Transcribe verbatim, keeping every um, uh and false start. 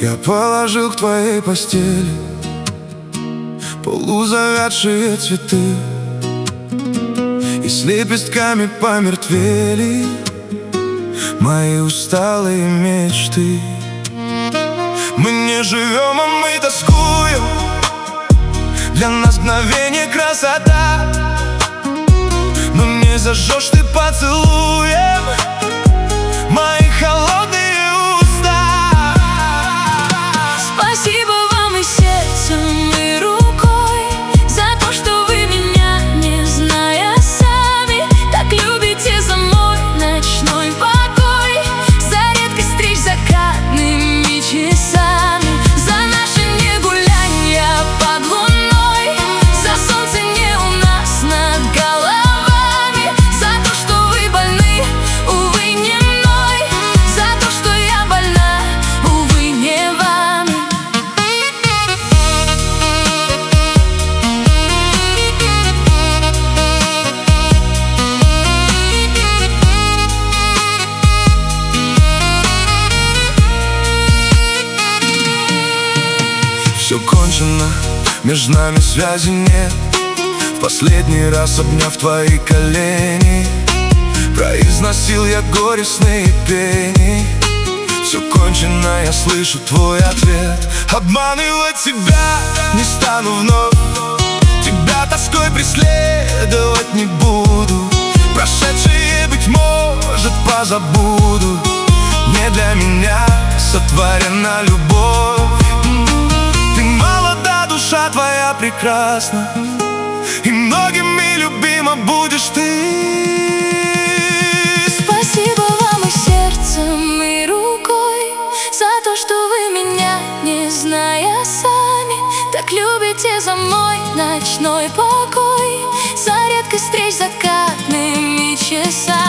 Я положил к твоей постели полузавядшие цветы, и с лепестками помертвели мои усталые мечты. Мы не живем, а мы тоскуем, для нас мгновение красота, но не зажжешь ты поцелуем мои холодные уста. Спасибо вам и сердцем, и рукой за то, что вы меня, не зная сами, так любите за мой ночной покой, за редкость встреч закатными часами, за наши негулянья под луной, за солнце не у нас над головами, за то, что вы больны, увы, не мной, за то, что я больна, увы, не вами. Все кончено, между нами связи нет. В последний раз, обняв твои колени, произносил я горестные пени. Все кончено, я слышу твой ответ. Обманывать тебя не стану вновь, тебя тоской преследовать не буду. Прошедшее, быть может, позабуду. Не для меня сотворена любовь. Ты молода, душа твоя прекрасна, и многими любима будешь ты. Спасибо вам и сердцем, и рукой за то, что вы меня, не зная сами, так любите за мой ночной покой, за редкость встреч закатными часами.